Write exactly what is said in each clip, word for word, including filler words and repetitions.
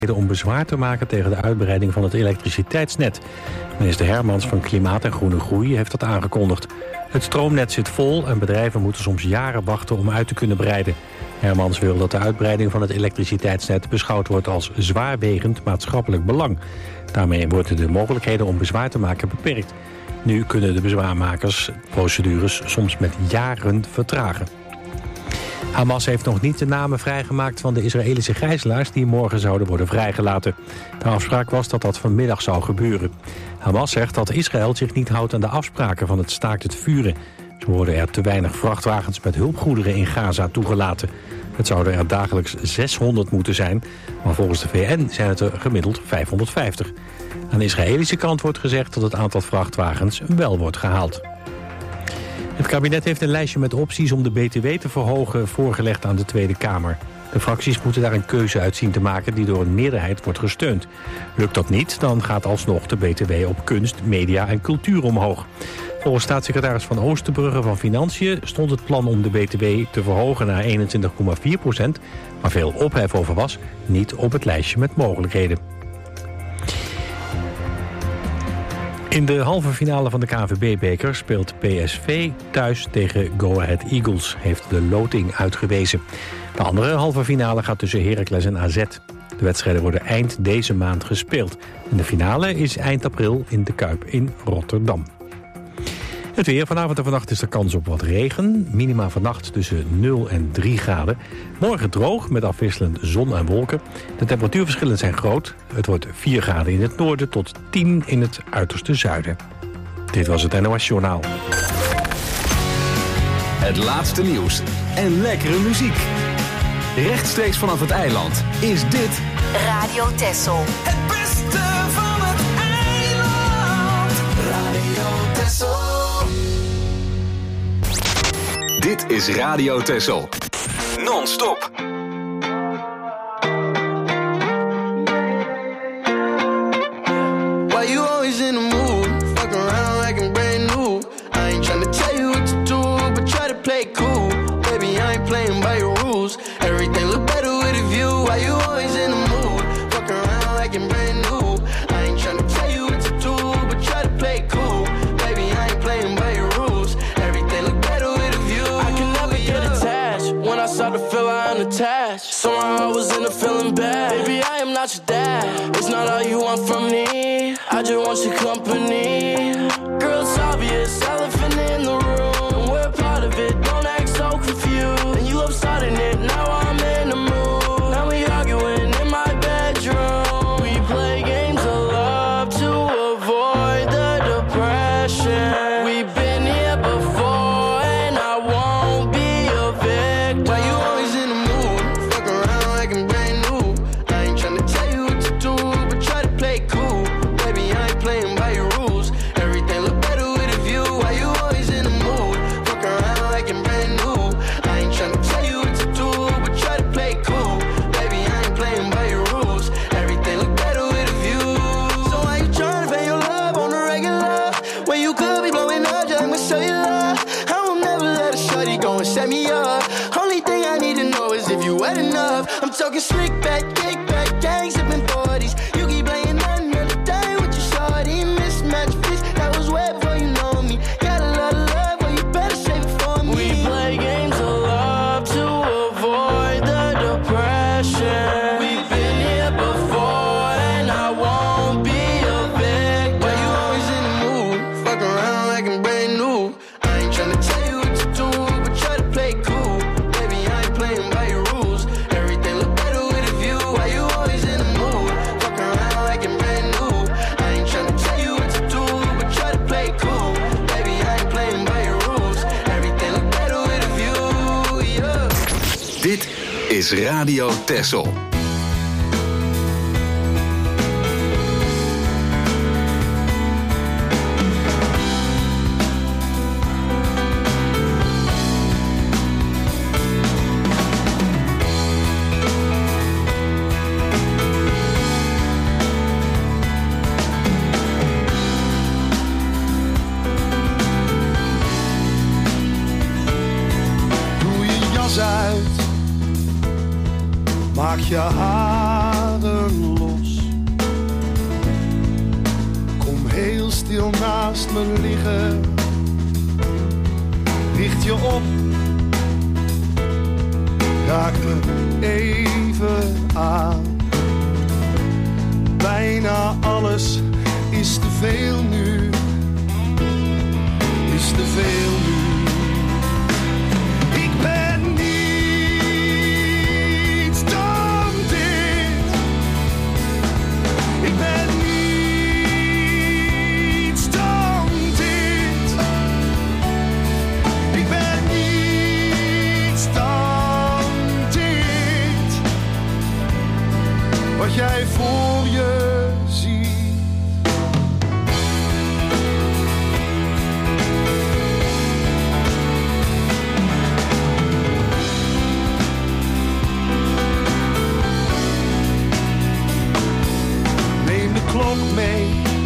om bezwaar te maken tegen de uitbreiding van het elektriciteitsnet. Minister Hermans van Klimaat en Groene Groei heeft dat aangekondigd. Het stroomnet zit vol en bedrijven moeten soms jaren wachten om uit te kunnen breiden. Hermans wil dat de uitbreiding van het elektriciteitsnet beschouwd wordt als zwaarwegend maatschappelijk belang. Daarmee worden de mogelijkheden om bezwaar te maken beperkt. Nu kunnen de bezwaarmakers procedures soms met jaren vertragen. Hamas heeft nog niet de namen vrijgemaakt van de Israëlische gijzelaars die morgen zouden worden vrijgelaten. De afspraak was dat dat vanmiddag zou gebeuren. Hamas zegt dat Israël zich niet houdt aan de afspraken van het staakt het vuren. Zo worden er te weinig vrachtwagens met hulpgoederen in Gaza toegelaten. Het zouden er dagelijks zeshonderd moeten zijn, maar volgens de V N zijn het er gemiddeld vijfhonderdvijftig. Aan de Israëlische kant wordt gezegd dat het aantal vrachtwagens wel wordt gehaald. Het kabinet heeft een lijstje met opties om de B T W te verhogen voorgelegd aan de Tweede Kamer. De fracties moeten daar een keuze uit zien te maken die door een meerderheid wordt gesteund. Lukt dat niet, dan gaat alsnog de B T W op kunst, media en cultuur omhoog. Volgens staatssecretaris Van Oosterbrugge van Financiën stond het plan om de B T W te verhogen naar eenentwintig komma vier procent, waar veel ophef over was, niet op het lijstje met mogelijkheden. In de halve finale van de K N V B-beker speelt P S V thuis tegen Go Ahead Eagles, heeft de loting uitgewezen. De andere halve finale gaat tussen Heracles en A Z. De wedstrijden worden eind deze maand gespeeld. En de finale is eind april in de Kuip in Rotterdam. Het weer. Vanavond en vannacht is er kans op wat regen. Minima vannacht tussen nul en drie graden. Morgen droog met afwisselend zon en wolken. De temperatuurverschillen zijn groot. Het wordt vier graden in het noorden tot tien in het uiterste zuiden. Dit was het N O S Journaal. Het laatste nieuws en lekkere muziek. Rechtstreeks vanaf het eiland is dit Radio Texel. Het beste van het eiland. Radio Texel. Dit is Radio Texel. Non-stop. Why you always in the mood? Fuck around like I'm brand new. I ain't tryna tell you what to do, but try to play cool. Baby, I ain't playing by your rules. Everything look better with a view. Why you always in the mood? Fuck around like I'm brand new. I ain't tryna tell you what to do, but try to play cool. Baby, I ain't playing by your rules. Everything look better with a view. I can never get attached. When I start to feel I unattached, somehow I was in a feeling bad. Baby, I am not your dad. It's not all you want from me. I just want your company. Girl, it's obvious, elephant in the room. We're part of it, don't act so confused. And you love starting it, now I'm in the mood. Now we arguing in my bedroom. We play games of love to avoid the depression. We've been here before and I won't be a victim. Why you always in the mood? Fuck around like I'm brand new. I ain't tryna tell you what to do, but try to play cool. Baby, I ain't playing by your rules. Everything look better with a view. Why you always in the mood? Fuck around like I'm brand new. I ain't tryna tell you what to do, but try to play cool. Baby, I ain't playing by your rules. Everything look better with a view. So why you tryna pay your love on the regular? When you could be blowing up just like my cellular. I will never let a shorty go and set me up. Only thing I need to know is if you wet enough. I'm talking slick back, kick back, gang sipping forties. You keep playing another day with your shorty. Mismatch fish, that was way before you know me. Got a lot of love, well you better save it for me. We play games of love to avoid the depression. We've been here before and I won't be a victim. Why you always in the mood? Fuck around like I'm brand new. I ain't tryna tell you what to do, but try to play cool. Baby, I ain't playing by your rules. Everything look better with a view. Why you always in the mood? Fuck around like I'm brand new. I ain't tryna tell you what to do, but try to play cool. Baby, I ain't playing by your rules. Everything look better with a view, yeah. Dit is Radio Texel. Doe je jas uit, maak je haren naast me liggen. Richt je op, raak me even aan. Bijna alles is te veel nu, is te veel nu. Ik ben niets dan dit. Ik ben niets dan dit. Ik ben niets dan dit. Wat jij voor je ziet. Neem de klok mee,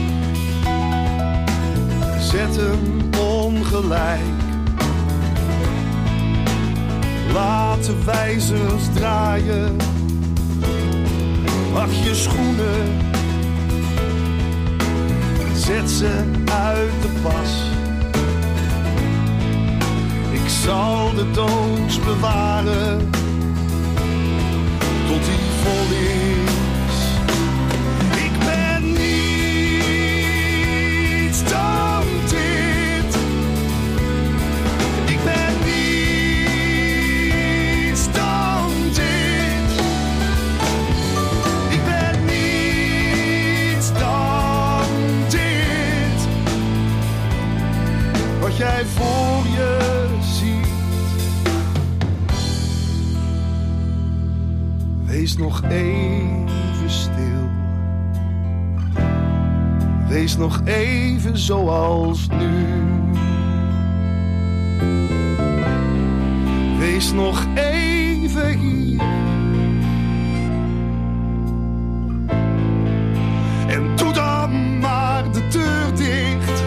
zet hem ongelijk. Laat de wijzers draaien. Wacht je schoenen, zet ze uit de pas. Ik zal de doos bewaren tot die vol is. Ik ben niets dan dit. Ik ben niets dan dit. Ik ben niets dan dit. Wat jij voor je ziet. Wees nog even stil. Wees nog even zoals nu. Wees nog even hier. En doe dan maar de deur dicht.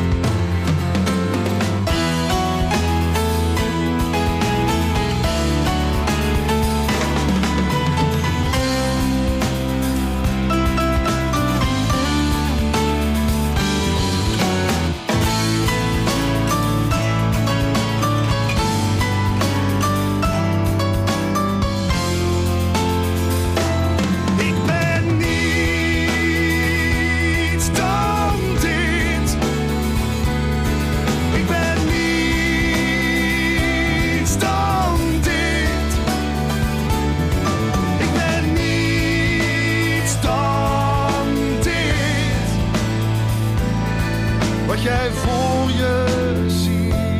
Wat jij voor je ziet.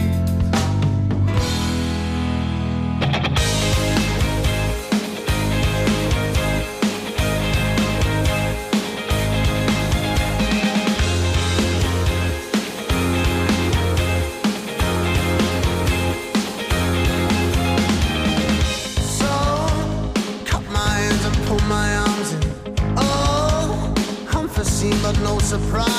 So, cut my hands and pull my arms in. Oh, unforeseen but no surprise.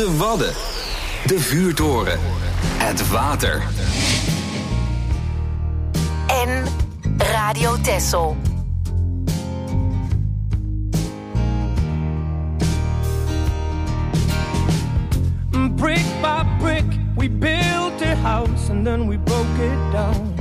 De Wadden. De vuurtoren. Het water. En Radio Texel. Brick by brick, we built a house and then we broke it down.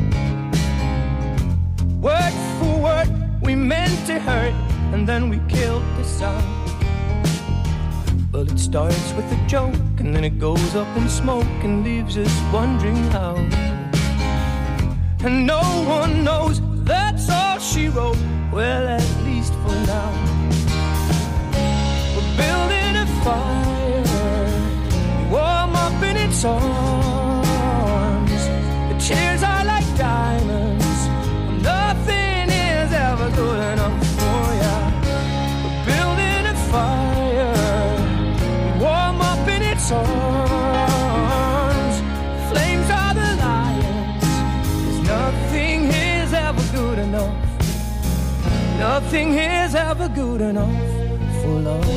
Word for word, we meant to hurt and then we killed the sound. Well, it starts with a joke and then it goes up in smoke and leaves us wondering how. And no one knows, that's all she wrote, well, at least for now. We're building a fire, warm up in its arms. The chairs are like diamonds, nothing is ever good enough for ya. We're building a fire, warm up in its arms. Flames are the lions, 'cause nothing is ever good enough. Nothing is ever good enough for love.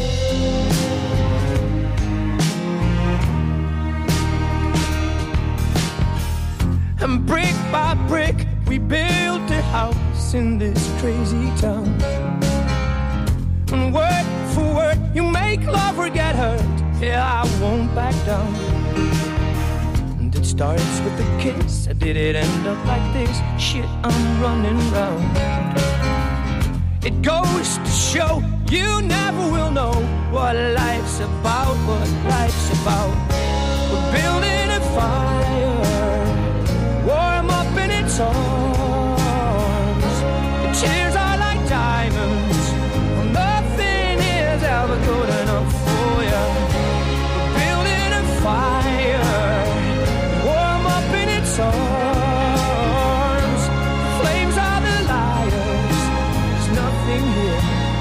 And brick by brick, we built a house in this crazy town. And word for word, you make love or get hurt. Yeah, I won't back down. And it starts with a kiss. Did it end up like this? Shit, I'm running round. It goes to show you never will know what life's about, what life's about. We're building a fire, warm up in its arms. The chairs are like diamonds, well, nothing is ever good enough for you. We're building a fire, warm up in its arms. The flames are the liars, there's nothing here.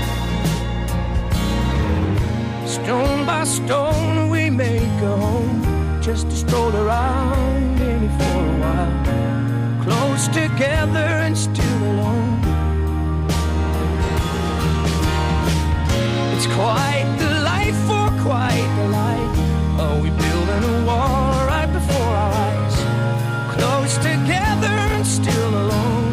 Stone by stone we make a home, just to stroll around in it for a while. Close together and still alone. It's quite the life for quite the life. Oh, we building a wall right before our eyes. Close together and still alone.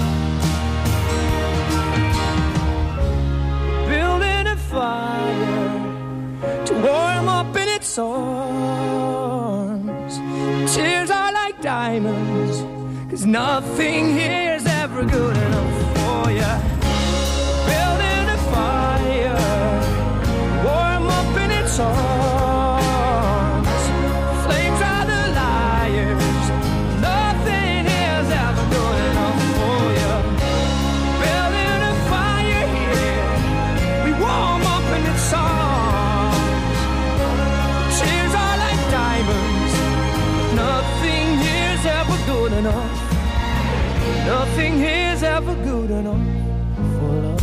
Building a fire to warm up in its arms. Tears are like diamonds, 'cause nothing here's ever good enough for you. Building a fire, warm up in its arms. Flames are the liars, nothing is ever good enough for you. Building a fire here, we warm up in its arms. Tears are like diamonds, nothing here's ever good enough. Nothing here's ever good enough for love.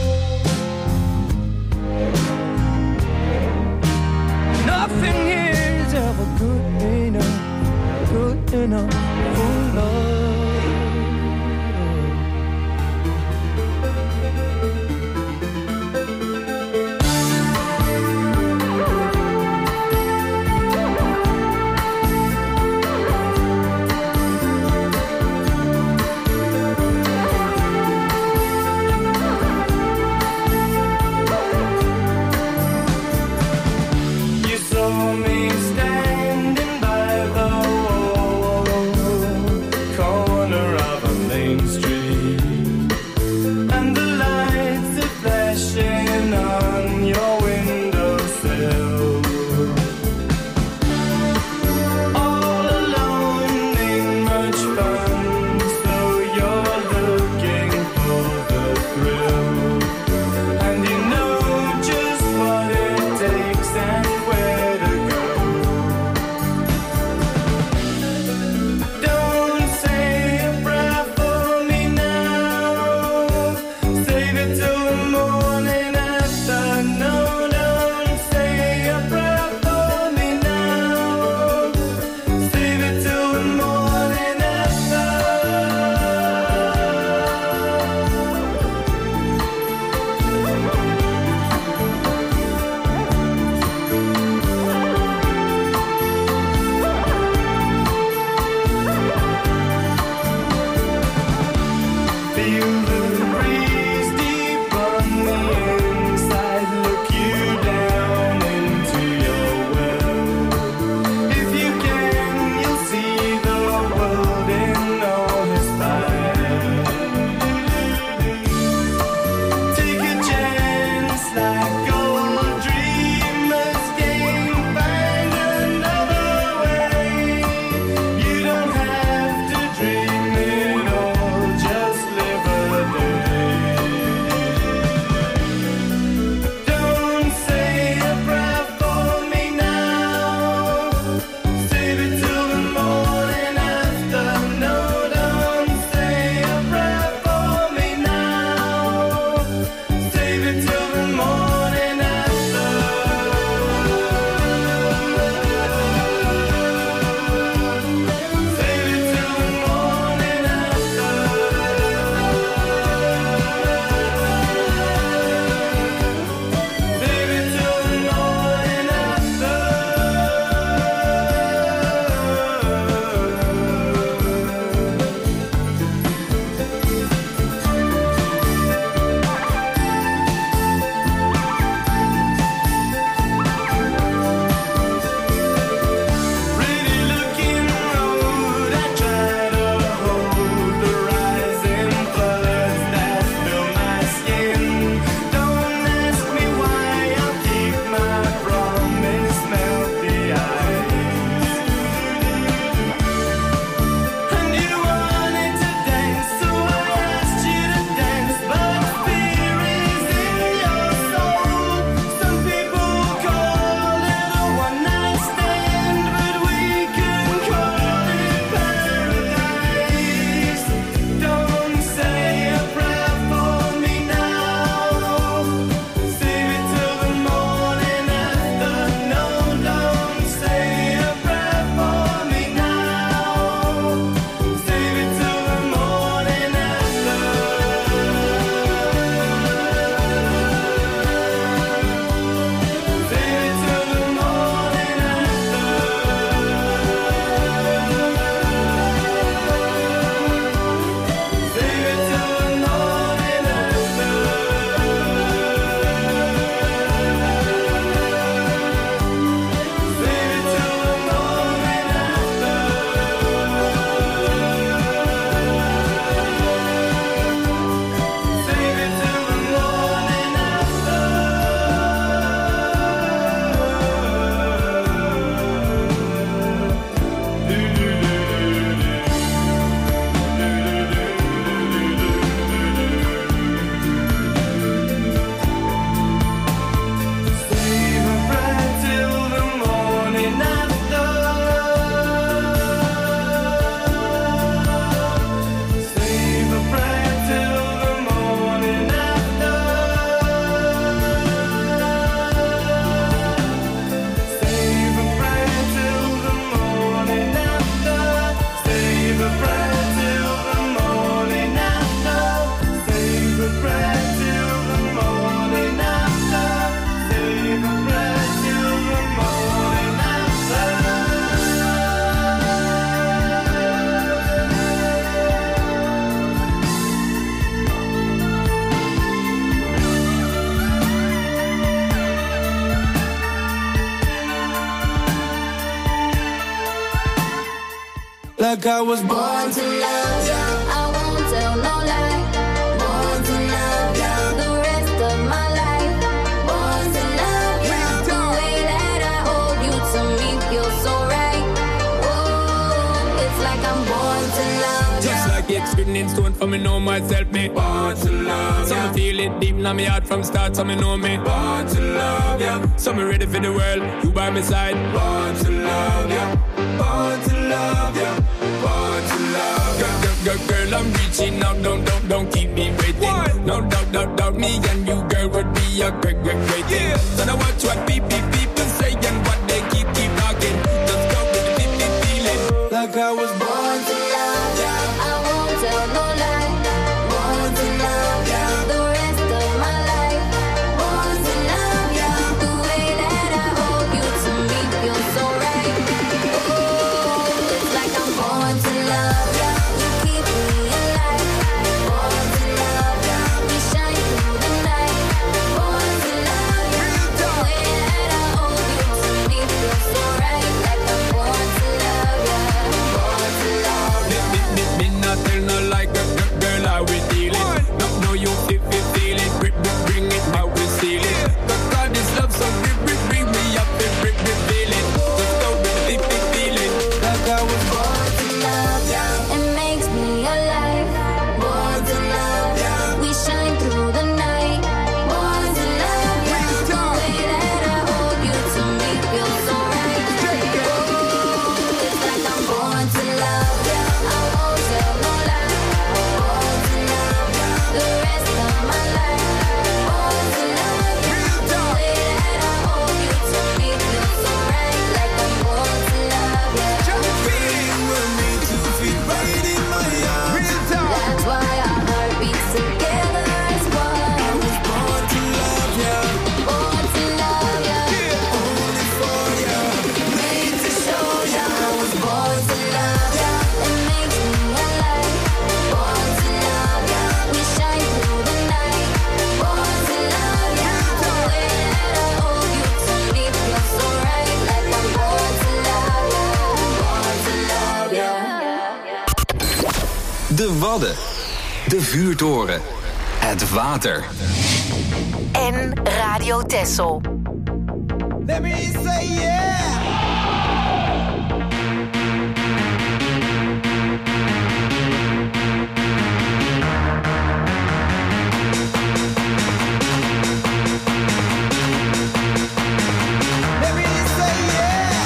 Nothing here is ever good enough, good enough for love. You saw me standing by the wall. like I was born to love. I won't tell no lie. Born to love the rest of my life. Born to love you. The way that I hold you to me feels so right. Oh, it's like I'm born to love. Just like it's written in stone for me know myself, me born to love. So me feel it deep in my heart from start, so me know me born to love, yeah. So me ready for the world, you by my side. Born to love, yeah. Born to love, yeah. Born to love, girl, girl, girl, girl, I'm reaching out, don't, don't, don't keep me waiting. What? No doubt, doubt, doubt, me and you, girl, would be a great, great, great thing. Yeah. So now watch what people, people say and what they keep, keep talking. Just go with the deep, feeling. Like I was born to love, yeah. I won't tell no lie. Born to love, yeah. The rest of my life. Born to love, yeah. The way that I hold you to me feels so right. Oh, it's like I'm born to love, yeah. You keep me alive. Born to love, yeah. We shine through the night. Born to love, yeah. The way that I hold you to me feels so right. Like I'm born to love, yeah. Born to love, yeah. Me, me, me not tell no like a girl how we deal it. No, no, you feel, feel, feel it. Bring, bring it how we seal it. But God is love, so bring, bring, bring me up and bring, bring, feel it. Just go with the big, feeling. Like I was born to love, yeah. It makes me alive. Born to love, yeah. We shine through the night. Born to love, yeah. The way that I hold you to me feels so right. Oh, it's like I'm born to love, yeah. I won't tell no lie. Born to love, yeah. The rest of my life. Born to love, yeah. The way that I hold you to me feels so right. Like I'm born to love, yeah. That's why our heart beats together as one. I was born to love ya. Born to love ya. Only for ya. Made to show ya. I was born to love ya. It makes me alive. Born to love ya. We shine through the night. Born to love ya. The way that I hold you to me feels so right. Like I'm born to love ya. Born to love ya. De Wadden. De Vuurtoren. Het water. En Radio Texel. Let me say yeah. Let me say yeah.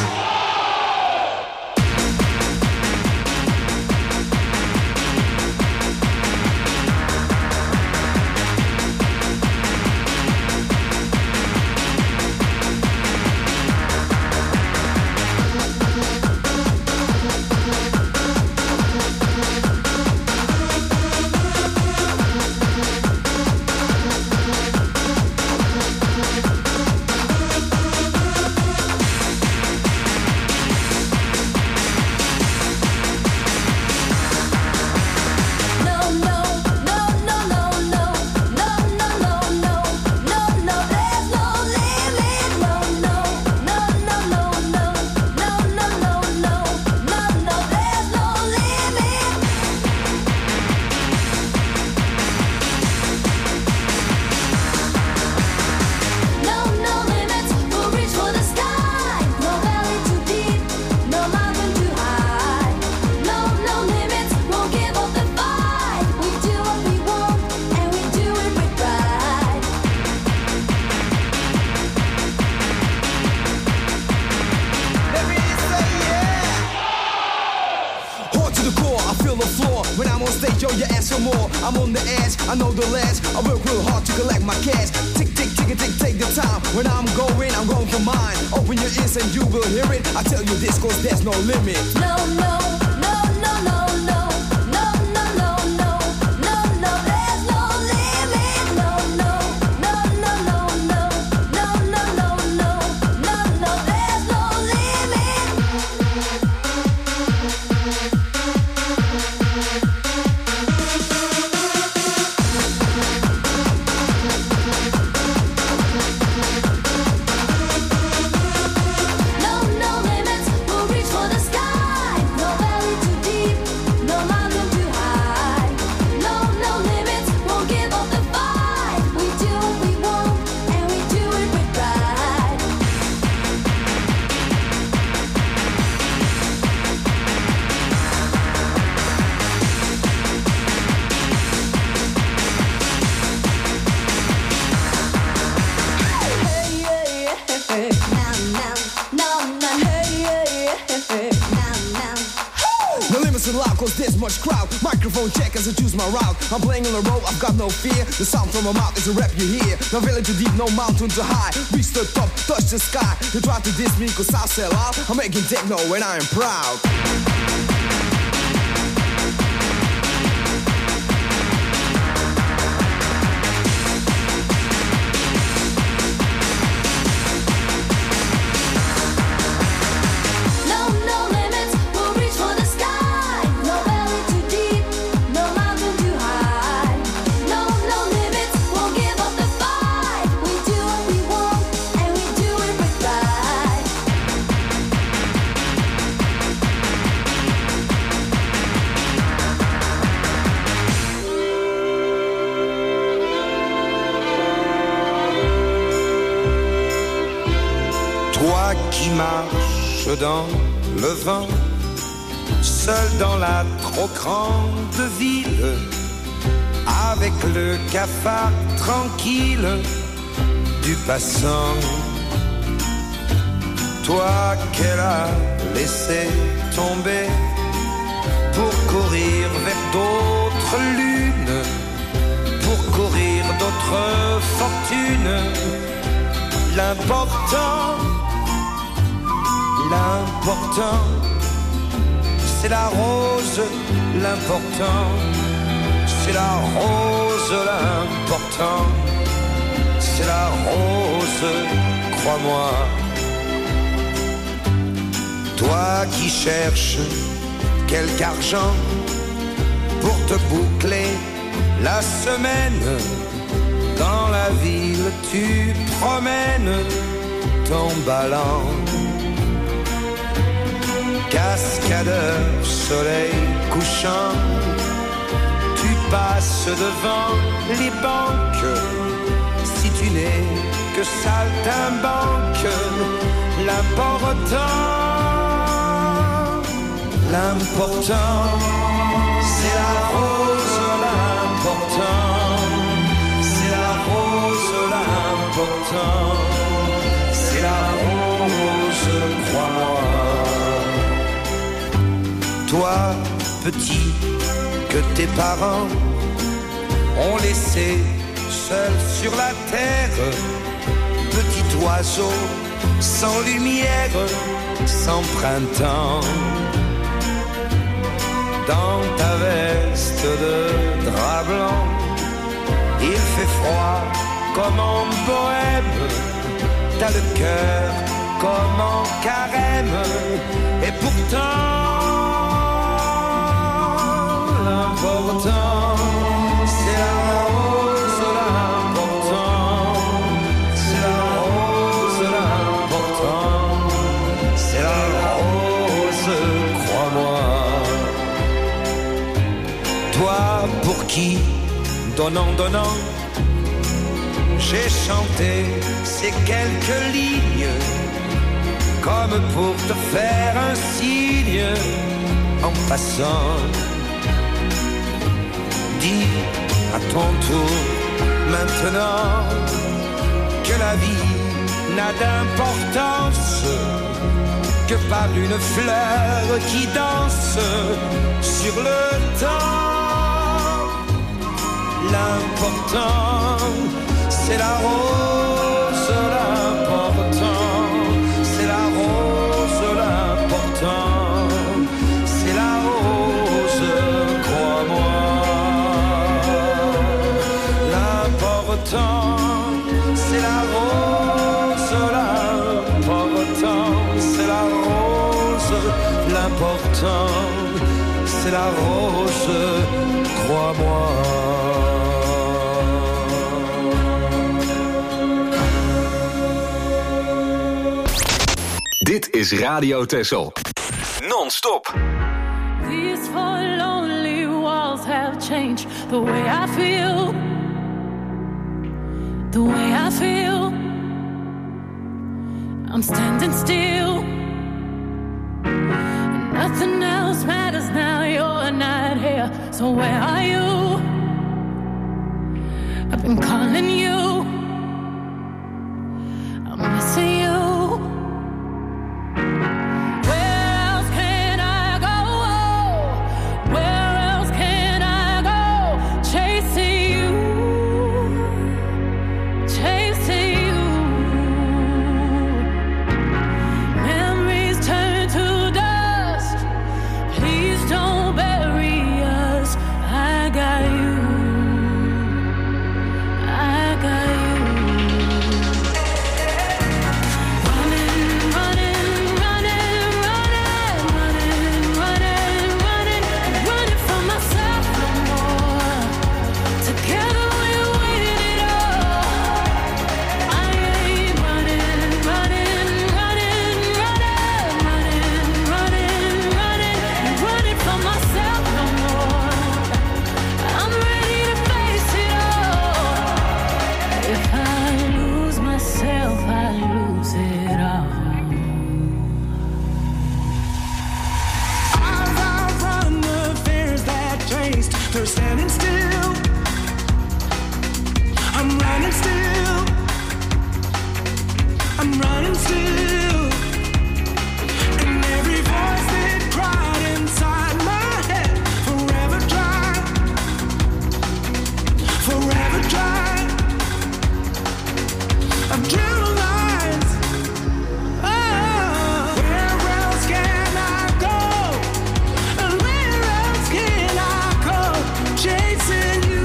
I'm on the edge, I know the ledge. I work real hard to collect my cash. Tick, tick, tick, tick, take the time. When I'm going, I'm going for mine. Open your ears and you will hear it. I tell you this cause there's no limit. No, no, no, no, no, no. No, no, no, no. No, no, there's no limit. No, no, no, no, no, no. No, no, no, no. No, no, there's no limit. No, no limits, we'll reach for the sky. No listen loud cause there's much crowd. Microphone check as I choose my route. I'm playing on the road, I've got no fear. The sound from my mouth is a rap you hear. No valley too deep, no mountain too high. Reach the top, touch the sky. You try to diss me cause I sell out. I'm making techno and I am proud. Marche dans le vent, seul dans la trop grande ville, avec le cafard tranquille du passant. Toi qu'elle a laissé tomber pour courir vers d'autres lunes, pour courir d'autres fortunes. L'important, l'important, c'est la rose. L'important, c'est la rose. L'important, c'est la rose, crois-moi. Toi qui cherches quelque argent pour te boucler la semaine, dans la ville tu promènes ton ballon. Cascadeur, soleil couchant, tu passes devant les banques. Si tu n'es que saltimbanque, l'important, l'important, c'est la rose. L'important, c'est la rose. L'important, c'est la rose, crois-moi. Toi, petit, que tes parents ont laissé seul sur la terre, petit oiseau sans lumière, sans printemps. Dans ta veste de drap blanc, il fait froid comme en bohème. T'as le cœur comme en carême, et pourtant l'important, c'est la rose. L'important, c'est la rose. L'important, c'est la rose, crois-moi. Toi pour qui, donnant, donnant, j'ai chanté ces quelques lignes, comme pour te faire un signe en passant. Dis à ton tour maintenant que la vie n'a d'importance que par une fleur qui danse sur le temps. L'important, c'est la rose. L'important, c'est la rose. L'important, c'est la rose, crois-moi. L'important, c'est la rose. L'important, c'est la rose. L'important, c'est la rose, crois-moi. Dit is Radio Texel. Non-stop. These four lonely walls have changed the way I feel. The way I feel. I'm standing still. And nothing else matters now. You're not here. So where are you? I've been calling you. I'm missing you. Where else can I go? her standing still. I'm running still. I'm running still. And every voice that cried inside my head, forever dry, forever dry. I've drew lines. Oh, where else can I go? And where else can I go? Chasing you,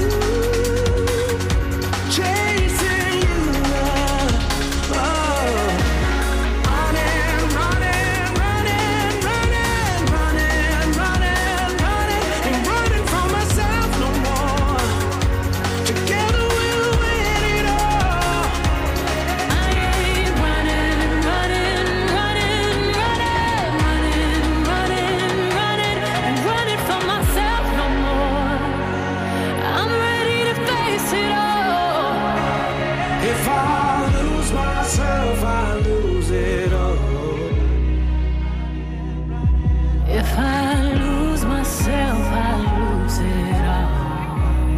chasing you. Oh, running, running, running, running, running, running, running, ain't running from myself no more. Together we'll win it all. I ain't running, running, running, running, running, running, running, and running from myself no more. I'm ready to face it all. If I lose myself, I lose it all. If I lose myself, I lose it all.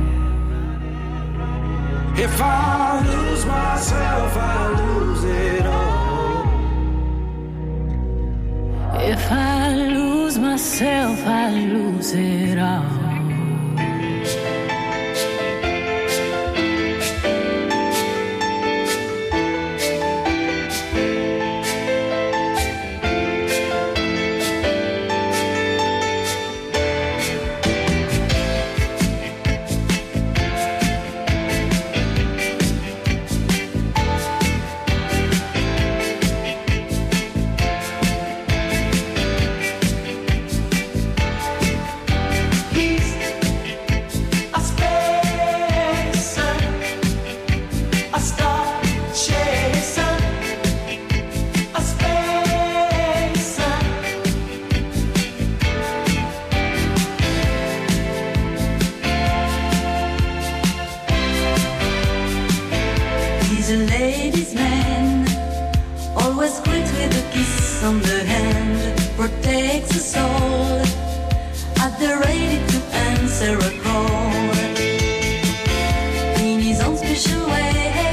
If I lose myself, I lose it all. If I lose myself, I lose it all. A spacer, a star chaser, a spacer. He's a ladies' man, always greet with a kiss on the hand, protects us all, at the ready to answer a call. In his own special way,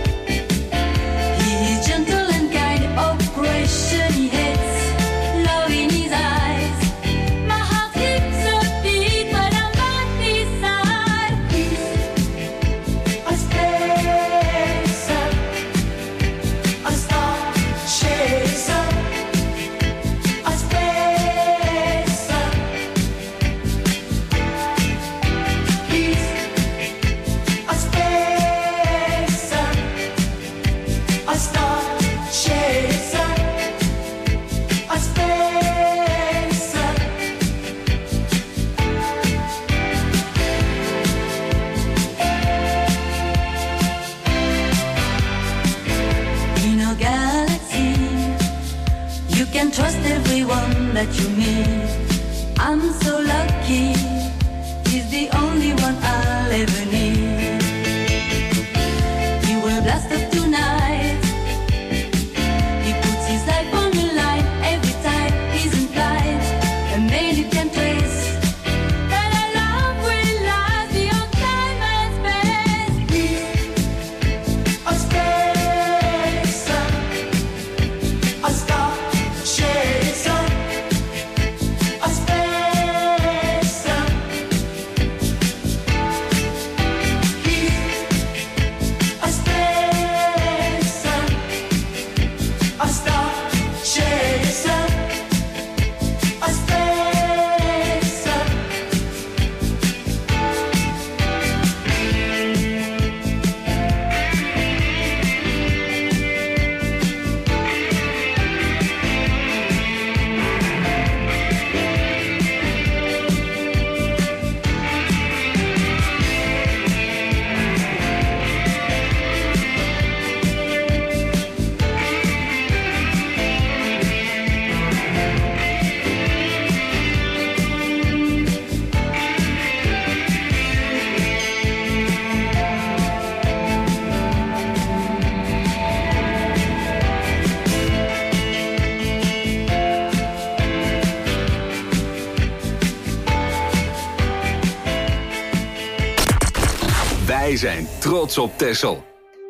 he is gentle and kind, oppression he hates, love in his eyes. My heart skips a beat when I'm by his side. A spacer, a star chaser, a spacer. He's a spacer, a star chaser, a spacer. In a galaxy, you can trust everyone that you meet. I'm so lucky, he's the only one I'll ever need. He will blast up tonight, he puts his life on the line every time he's in flight. And then you can trace that our love will last beyond time and space. A spacer, a star chaser, a spacer. He's a spacer, a star chaser, a spacer. Wij zijn trots op Texel.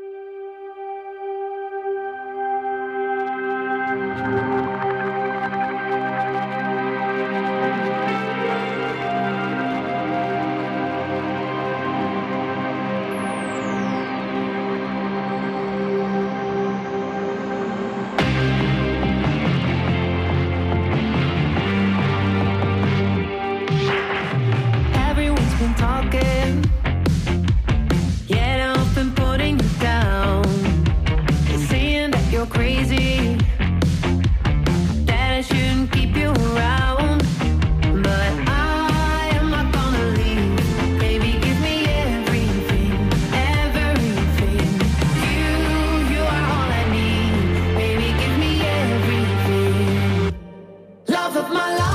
Everyone's been talking, yet I've been putting you down. They're saying that you're crazy, that I shouldn't keep you around. But I am not gonna leave. Baby, give me everything, everything. You, you are all I need. Baby, give me everything. Love of my life.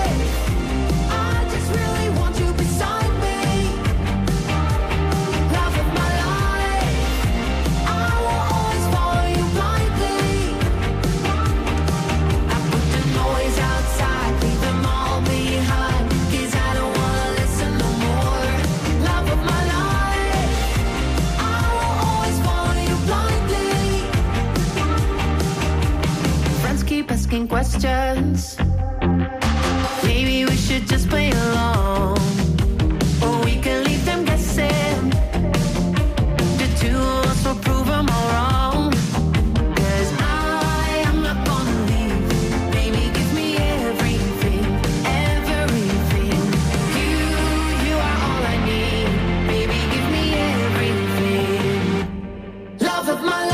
Asking questions. Maybe we should just play along, or we can leave them guessing. The two of us will prove them all wrong. 'Cause I am not gonna leave. Baby, give me everything, everything. You, you are all I need. Baby, give me everything. Love of my life.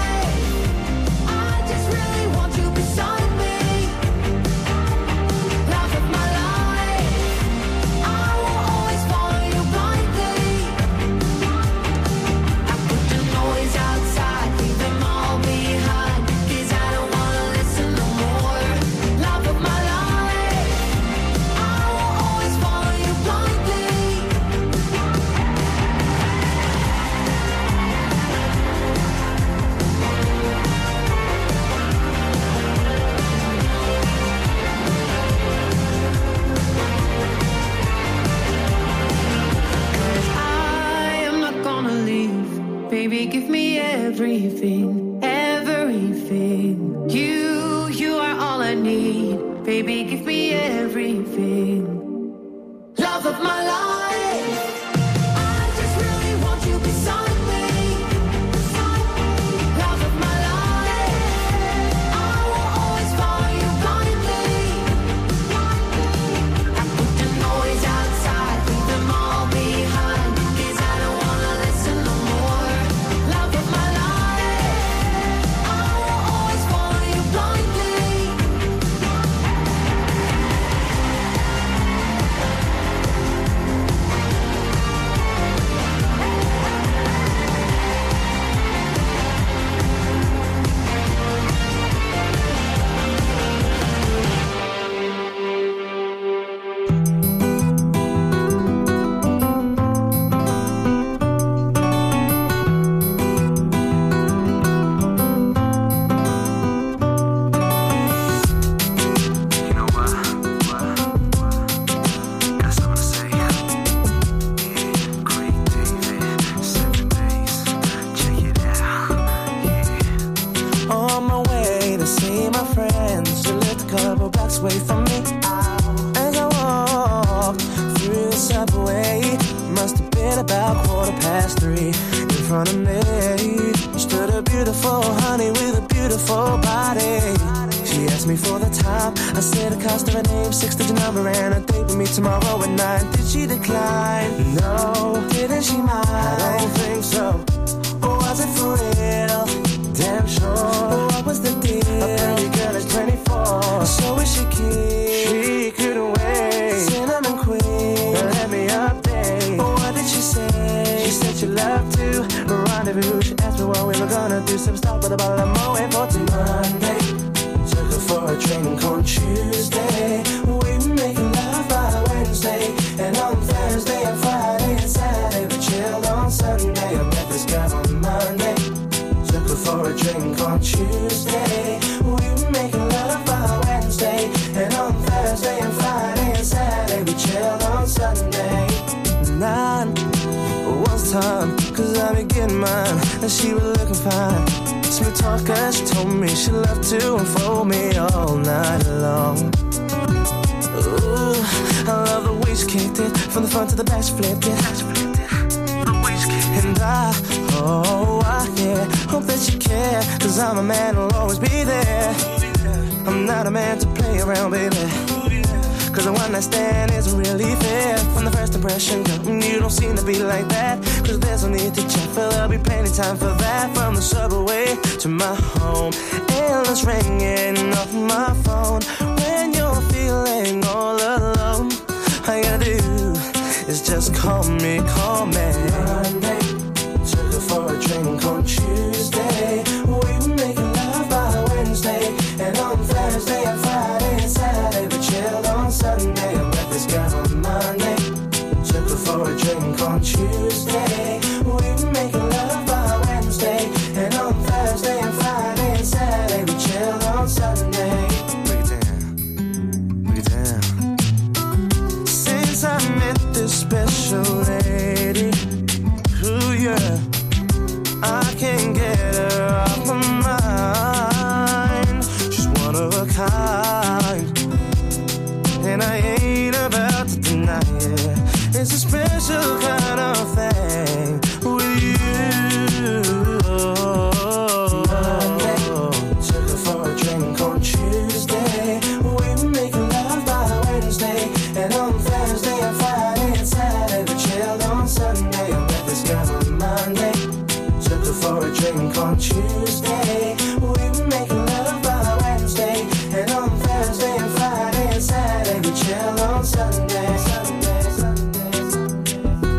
Baby, give me everything, everything. You, you are all I need. Baby, give me everything. Love of my life. I just really want you beside me. Love of my life. I will always follow you blindly. I put the noise outside, leave them all behind. 'Cause I don't wanna listen no more. Love of my life. I will always follow you blindly. On my way to see my friends, she lived a couple blocks away from me. As I walked through the subway, must have been about quarter past three. In front of me stood a beautiful honey with a beautiful body. She asked me for the time. I said the cost of her name, six-digit number, and a date with me tomorrow at nine. Did she decline? No. Didn't she mind? I don't think so. Or was it for real? Damn sure. What was the deal? A pretty girl is twenty-four. So is she cute? She couldn't wait. Cinnamon queen, let me update. What did she say? She said she loved to rendezvous. She asked me what we were gonna do. Some stuff with a bottle of Moet for Monday. Took her for a drink on Tuesday. We were making love by Wednesday. And on Thursday and Friday and Saturday we chilled on Sunday. I met this girl on Monday. Took her for a drink on Tuesday. We were making love by Wednesday. And on Thursday and Friday and Saturday we chilled on Sunday. Nine was time in mind that she was looking fine. Smooth talker, she told me she loved to unfold me all night long. Ooh, I love the way she kicked it from the front to the back, she flipped it. And I, oh, I, yeah, hope that you care, cause I'm a man who'll always be there. I'm not a man to play around, baby, cause a one night stand isn't really fair. From the first impression, girl, you don't seem to be like that, cause there's no need to check, but there'll be plenty time for that. From the subway to my home, endless ringing off my phone. When you're feeling all alone, all you gotta do is just call me, call me. Monday, took her for a drink on Tuesday. We were making love by Wednesday, and on Thursday and Friday and Saturday we chilled on Sunday. I met this girl on Monday, took her for a drink on Tuesday. We were making love by Wednesday, and on Thursday and Friday and Saturday we chilled on Sunday. Break it down, break it down. Since I met this special lady, ooh yeah, I can't get her off my mind. She's one of a kind, and I ain't about to deny it. It's a special kind of thing with you. Monday, took her for a drink on Tuesday. We were making love by Wednesday, and on Thursday and Friday and Saturday we chilled on Sunday. I met this girl on Monday, took her for a drink on Tuesday. We were making love by Wednesday, and on Thursday and Friday and Saturday we chilled on Sunday. Sunday, Sunday, Sunday.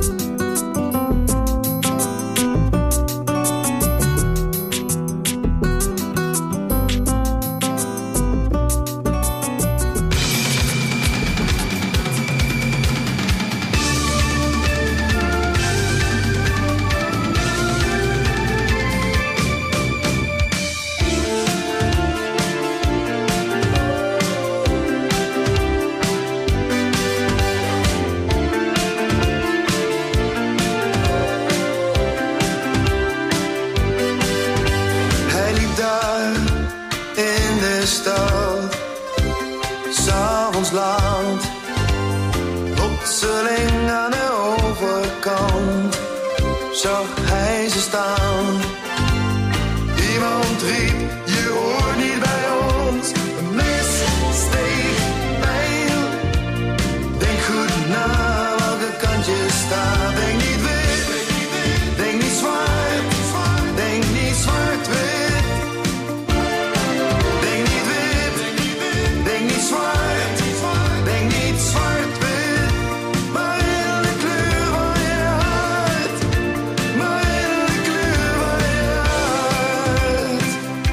Hij liep daar in de stad, 's avonds laat, plotseling aan de overkant zag hij ze staan. Iemand riep, je hoort niet bij ons, een mes steekt pijl. Denk goed na welke kant je staat, denk niet wit, denk niet zwart, denk niet zwart-wit. Denk niet wit, denk niet zwart, denk niet zwart-wit. Maar in de kleur van je hart, maar in de kleur van je hart.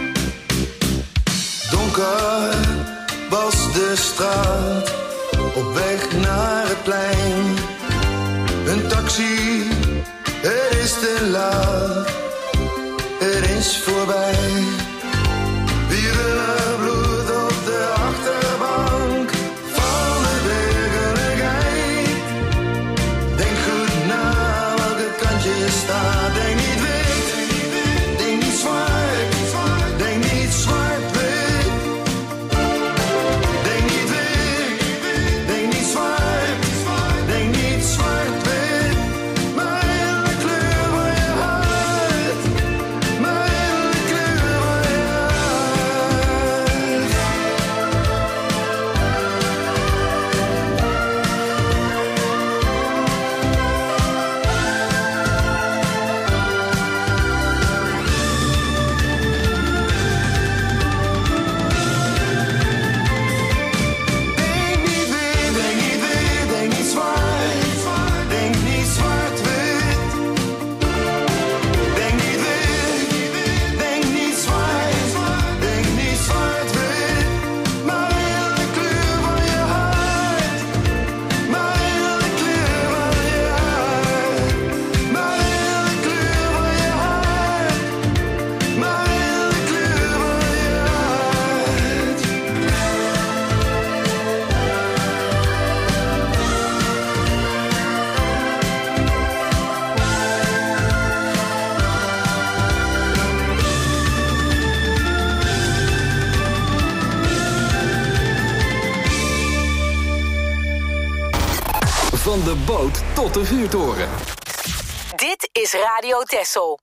Donker was de straat, op weg naar het plein. Een taxi, het is te laat, het is voorbij. Wiebelig bloed op de achterbank van de werkelijkheid. Denk goed na welke kant je staat. Denk niet wit, denk niet zwart, denk niet zwart-wit. Denk niet wit, denk niet zwart, denk niet zwart-wit. Maar in de kleur van je hart, maar in de kleur van je hart. Van de boot tot de vuurtoren. Dit is Radio Texel.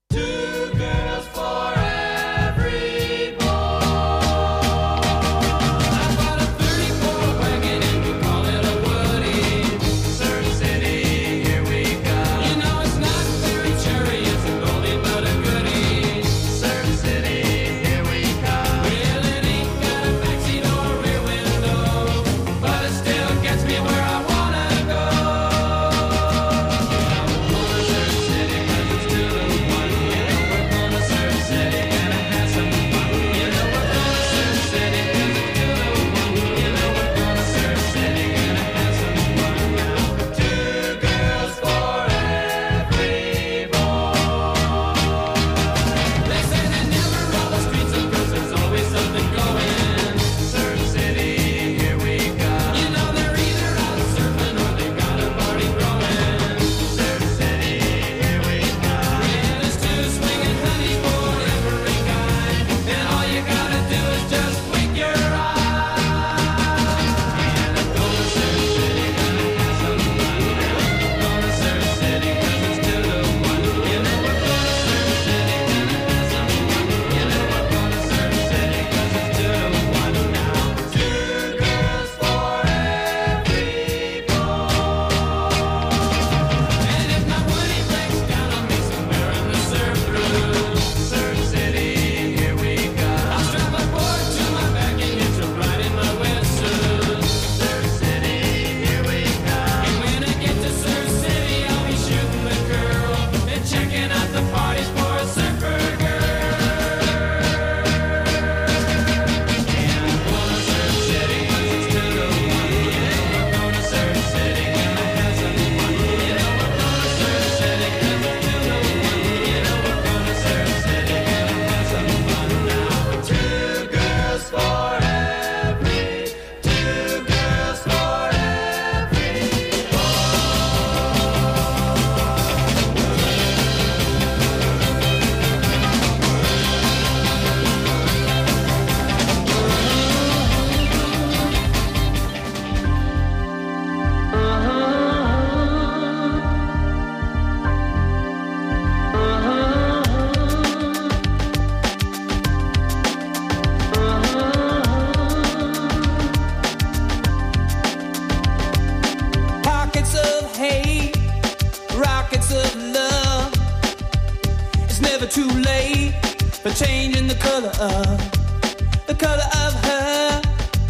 for changing the color of the color of her,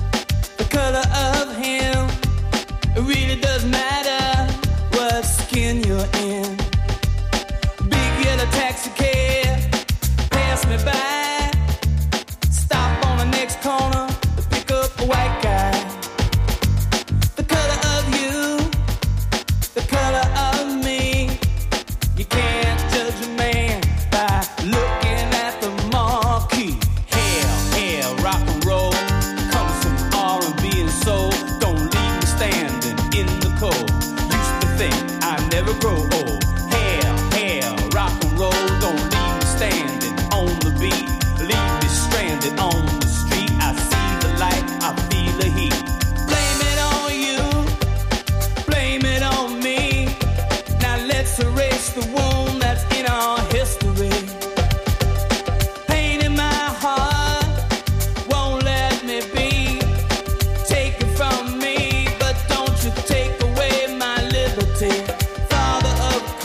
the color of him. It really doesn't matter what skin you're in. Big yellow taxi cab pass me by, stop on the next corner to pick up a white guy. The color of you, the color of me. You can't judge a man by looking at the marquee. Hell, hell, rock and roll comes from R and B and soul. Don't leave me standing in the cold. Used to think I'd never grow old. Hell, hell, rock and roll. Don't leave me standing on the beat. Leave me stranded on the street. I see the light, I feel the heat. Blame it on you, blame it on me. Now let's erase the wound that's in our history. Pain in my heart won't let me be. Take it from me, but don't you take away my liberty. Father of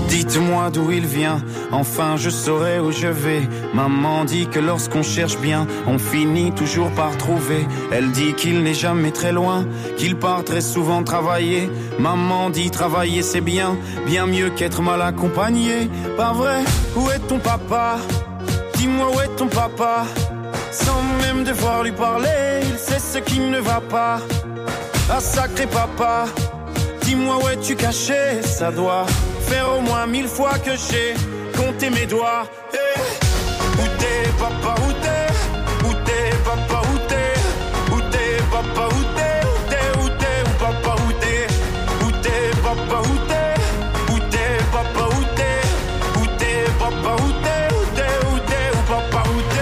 Dites-moi d'où il vient, enfin je saurai où je vais. Maman dit que lorsqu'on cherche bien, on finit toujours par trouver. Elle dit qu'il n'est jamais très loin, qu'il part très souvent travailler. Maman dit travailler c'est bien, bien mieux qu'être mal accompagné. Pas vrai, où est ton papa? Dis-moi où est ton papa? Sans même devoir lui parler, il sait ce qui ne va pas. Ah sacré papa, dis-moi où es-tu caché? Ça doit faire au moins mille fois que j'ai compté mes doigts. Hey. Où t'es papa, où t'es? Où t'es papa, où t'es? Où t'es papa, où t'es? Où t'es, où t'es, où papa, où t'es? Où t'es papa, où t'es? Où t'es papa, où t'es? Où t'es papa, où t'es? Où t'es, où t'es, où papa, où t'es?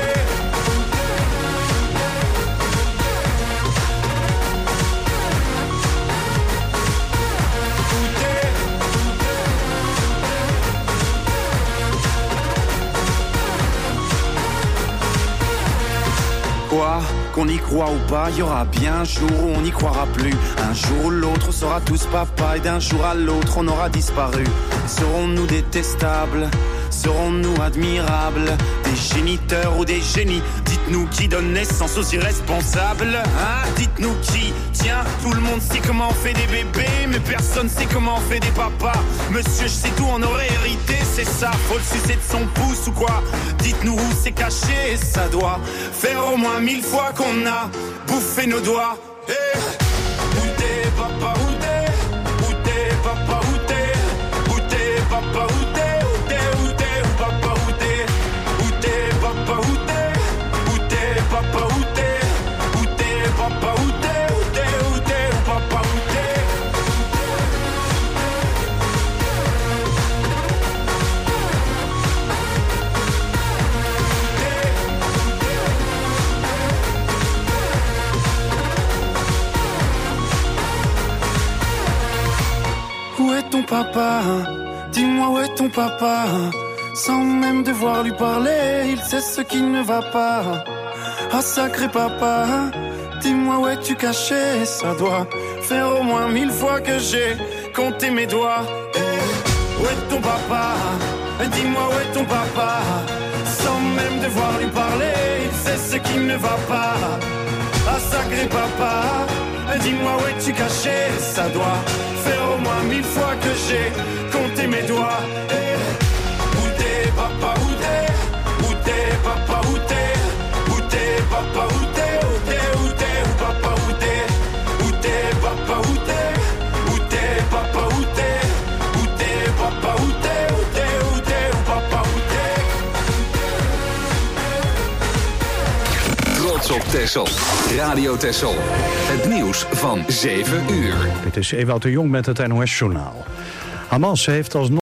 Quoi, qu'on y croit ou pas, y aura bien un jour où on n'y croira plus. Un jour ou l'autre, on sera tous papa et d'un jour à l'autre, on aura disparu. Serons-nous détestables? Serons-nous admirables? Des géniteurs ou des génies? Dites-nous qui donne naissance aux irresponsables, hein? Dites-nous qui? Tiens, tout le monde sait comment on fait des bébés, mais personne sait comment on fait des papas. Monsieur, je sais tout, on aurait hérité, c'est ça. Faut le sucer de son pouce ou quoi? Dites-nous où c'est caché, ça doit faire au moins mille fois qu'on a bouffé nos doigts. Hey. Où t'es papa, où t'es? Où t'es papa, où t'es? Où t'es papa, où t'es? Papa, où t'es? Où t'es, papa, où t'es? Où t'es, papa, où t'es? Où t'es, où t'es, où papa, où t'es? Où est ton papa? Dis-moi où est ton papa? Sans même devoir lui parler, il sait ce qui ne va pas. Ah sacré papa, dis-moi où es-tu caché? Ça doit faire au moins mille fois que j'ai compté mes doigts. Hey, où est ton papa? Dis-moi où est ton papa? Sans même devoir lui parler, il sait ce qui ne va pas. Ah sacré papa, dis-moi où es-tu caché? Ça doit faire au moins mille fois que j'ai compté mes doigts. Hey, papa, où t'es? Où t'es, papa, où t'es? Où t'es, papa, où t'es? Où t'es, où t'es, où papa, où t'es? Où t'es, papa, où t'es? Où t'es, papa, où t'es? Où t'es, papa, où t'es? Où t'es, où t'es, où papa, où t'es? Trots op Texel. Radio Texel. Het nieuws van zeven uur. Dit is Ewout de Jong met het N O S-journaal. Hamas heeft alsnog